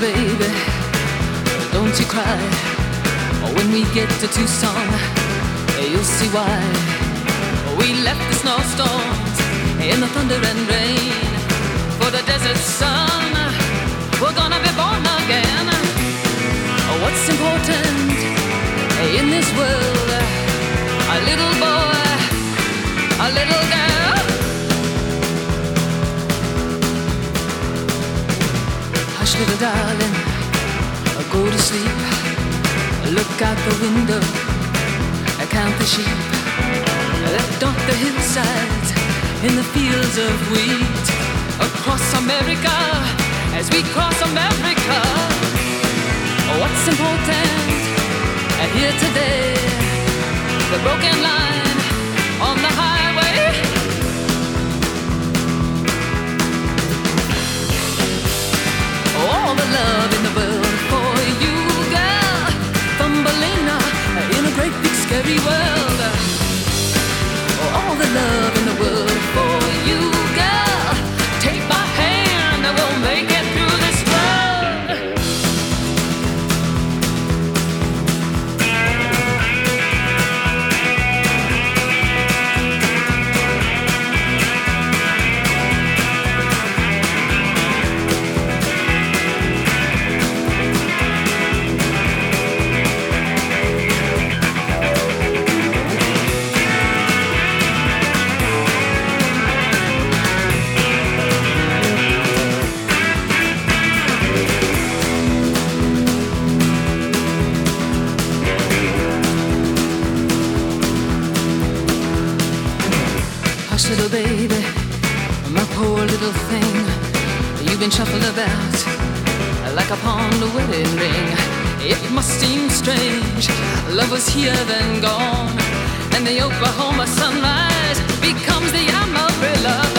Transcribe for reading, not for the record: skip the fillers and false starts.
baby, don't you cry. When we get to Tucson, you'll see why. We left the snowstorms in the thunder and rain for the desert sun. We're gonna be born again. What's important in this world? A little boy, a little girl. Hush, little darling, go to sleep. Look out the window, count the sheep. Left off the hillsides in the fields of wheat. Across America, as we cross America. What's important here today? The broken line on the highway. All the love in the world for you, girl. Thumbelina in a great big scary world. All the love in the world for you, girl. Take my hand and we'll make it through this world. Hush, little baby, my poor little thing. You've been shuffled about like a pawn to wedding ring. It must seem strange, love was here then gone, and the Oklahoma sunrise becomes the Amarillo.